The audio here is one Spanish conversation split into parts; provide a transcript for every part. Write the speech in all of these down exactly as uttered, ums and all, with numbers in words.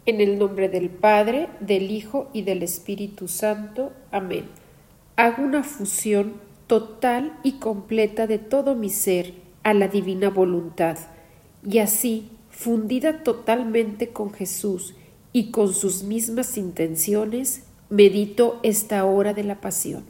En el nombre del Padre, del Hijo y del Espíritu Santo. Amén. Hago una fusión total y completa de todo mi ser a la divina voluntad, y así, fundida totalmente con Jesús y con sus mismas intenciones, medito esta hora de la pasión.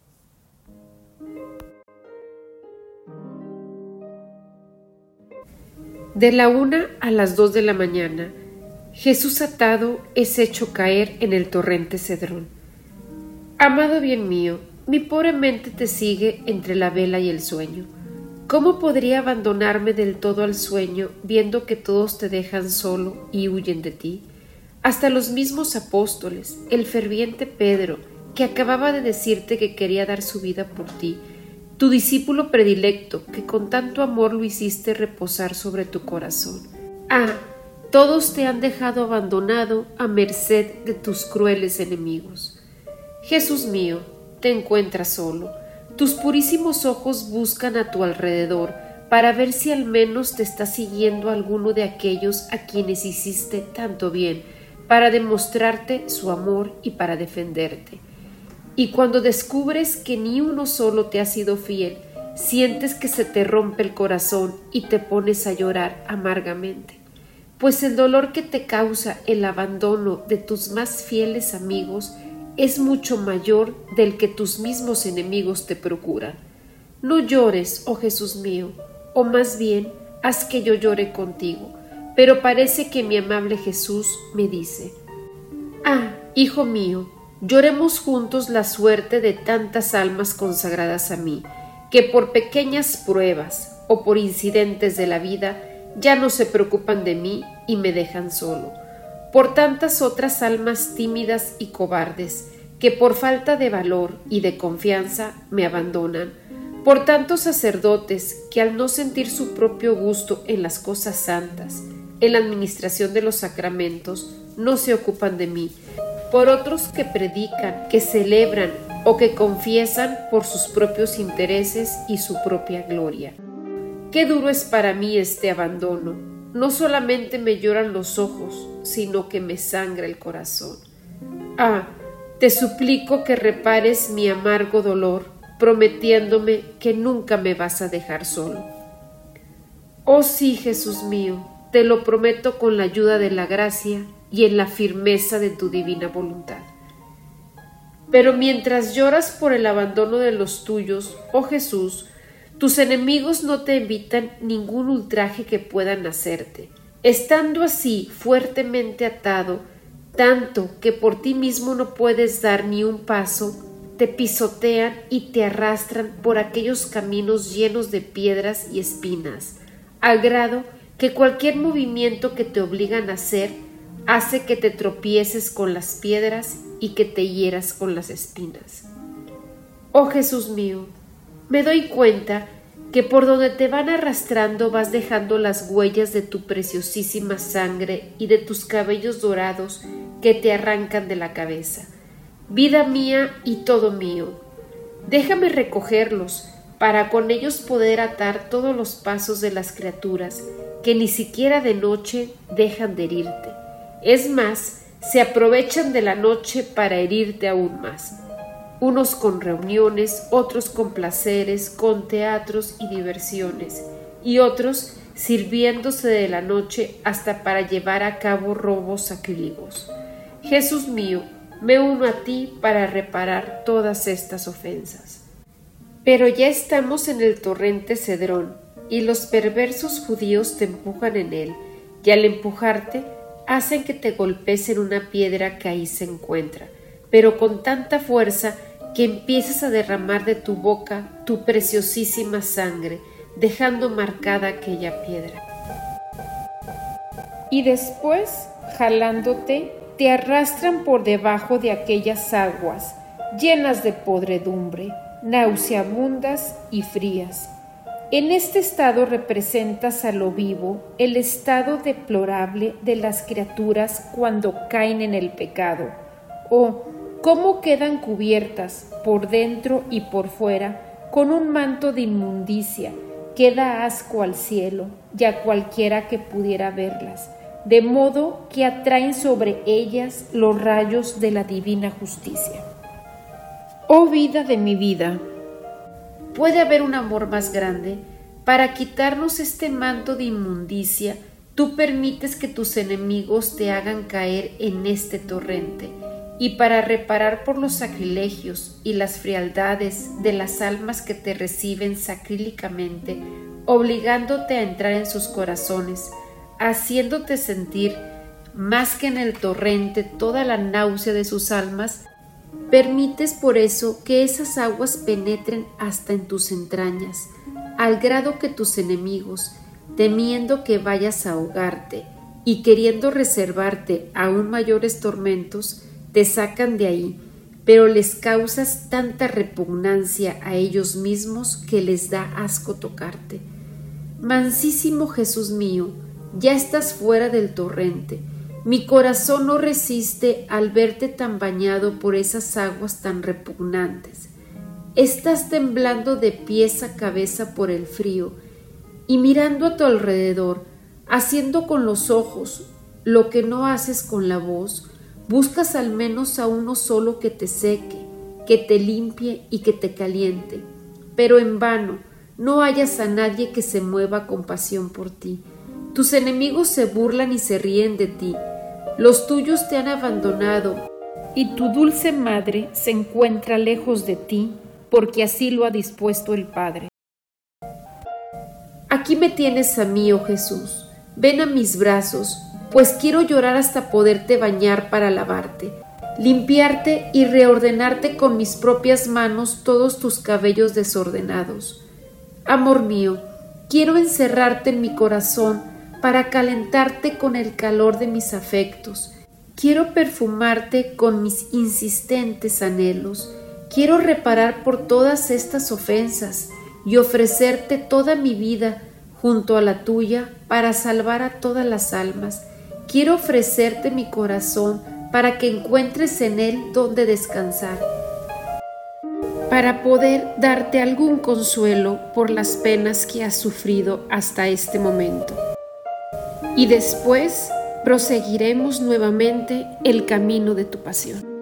De la una a las dos de la mañana, Jesús atado es hecho caer en el torrente Cedrón. Amado bien mío, mi pobre mente te sigue entre la vela y el sueño. ¿Cómo podría abandonarme del todo al sueño, viendo que todos te dejan solo y huyen de ti? Hasta los mismos apóstoles, el ferviente Pedro, que acababa de decirte que quería dar su vida por ti, tu discípulo predilecto, que con tanto amor lo hiciste reposar sobre tu corazón. Ah, todos te han dejado abandonado a merced de tus crueles enemigos. Jesús mío, te encuentras solo. Tus purísimos ojos buscan a tu alrededor para ver si al menos te está siguiendo alguno de aquellos a quienes hiciste tanto bien, para demostrarte su amor y para defenderte. Y cuando descubres que ni uno solo te ha sido fiel, sientes que se te rompe el corazón y te pones a llorar amargamente, pues el dolor que te causa el abandono de tus más fieles amigos es mucho mayor del que tus mismos enemigos te procuran. No llores, oh Jesús mío, o más bien haz que yo llore contigo, pero parece que mi amable Jesús me dice: Ah, hijo mío, lloremos juntos la suerte de tantas almas consagradas a mí, que por pequeñas pruebas o por incidentes de la vida ya no se preocupan de mí y me dejan solo. Por tantas otras almas tímidas y cobardes, que por falta de valor y de confianza me abandonan. Por tantos sacerdotes que al no sentir su propio gusto en las cosas santas, en la administración de los sacramentos, no se ocupan de mí. Por otros que predican, que celebran o que confiesan por sus propios intereses y su propia gloria. Qué duro es para mí este abandono. No solamente me lloran los ojos, sino que me sangra el corazón. Ah, te suplico que repares mi amargo dolor, prometiéndome que nunca me vas a dejar solo. Oh sí, Jesús mío, te lo prometo con la ayuda de la gracia y en la firmeza de tu divina voluntad. Pero mientras lloras por el abandono de los tuyos, oh Jesús, tus enemigos no te evitan ningún ultraje que puedan hacerte. Estando así fuertemente atado, tanto que por ti mismo no puedes dar ni un paso, te pisotean y te arrastran por aquellos caminos llenos de piedras y espinas, al grado que cualquier movimiento que te obligan a hacer hace que te tropieces con las piedras y que te hieras con las espinas. Oh Jesús mío, me doy cuenta que por donde te van arrastrando vas dejando las huellas de tu preciosísima sangre y de tus cabellos dorados que te arrancan de la cabeza. Vida mía y todo mío, déjame recogerlos para con ellos poder atar todos los pasos de las criaturas que ni siquiera de noche dejan de herirte. Es más, se aprovechan de la noche para herirte aún más. Unos con reuniones, otros con placeres, con teatros y diversiones, y otros sirviéndose de la noche hasta para llevar a cabo robos sacrílegos. Jesús mío, me uno a ti para reparar todas estas ofensas. Pero ya estamos en el torrente Cedrón, y los perversos judíos te empujan en él, y al empujarte hacen que te golpees en una piedra que ahí se encuentra, pero con tanta fuerza que empiezas a derramar de tu boca tu preciosísima sangre, dejando marcada aquella piedra. Y después, jalándote, te arrastran por debajo de aquellas aguas, llenas de podredumbre, nauseabundas y frías. En este estado representas a lo vivo el estado deplorable de las criaturas cuando caen en el pecado, o cómo quedan cubiertas por dentro y por fuera con un manto de inmundicia que da asco al cielo y a cualquiera que pudiera verlas, de modo que atraen sobre ellas los rayos de la divina justicia. Oh vida de mi vida, ¿puede haber un amor más grande? Para quitarnos este manto de inmundicia, tú permites que tus enemigos te hagan caer en este torrente, y para reparar por los sacrilegios y las frialdades de las almas que te reciben sacrílicamente, obligándote a entrar en sus corazones, haciéndote sentir más que en el torrente toda la náusea de sus almas, permites por eso que esas aguas penetren hasta en tus entrañas, al grado que tus enemigos, temiendo que vayas a ahogarte y queriendo reservarte aún mayores tormentos, te sacan de ahí, pero les causas tanta repugnancia a ellos mismos que les da asco tocarte. Mansísimo Jesús mío, ya estás fuera del torrente. Mi corazón no resiste al verte tan bañado por esas aguas tan repugnantes. Estás temblando de pies a cabeza por el frío y mirando a tu alrededor, haciendo con los ojos lo que no haces con la voz, buscas al menos a uno solo que te seque, que te limpie y que te caliente, pero en vano no hallas a nadie que se mueva con pasión por ti. Tus enemigos se burlan y se ríen de ti, los tuyos te han abandonado y tu dulce madre se encuentra lejos de ti, porque así lo ha dispuesto el Padre. Aquí me tienes a mí, oh Jesús, ven a mis brazos, pues quiero llorar hasta poderte bañar para lavarte, limpiarte y reordenarte con mis propias manos todos tus cabellos desordenados. Amor mío, quiero encerrarte en mi corazón para calentarte con el calor de mis afectos. Quiero perfumarte con mis insistentes anhelos. Quiero reparar por todas estas ofensas y ofrecerte toda mi vida junto a la tuya para salvar a todas las almas. Quiero ofrecerte mi corazón para que encuentres en él donde descansar, para poder darte algún consuelo por las penas que has sufrido hasta este momento. Y después proseguiremos nuevamente el camino de tu pasión.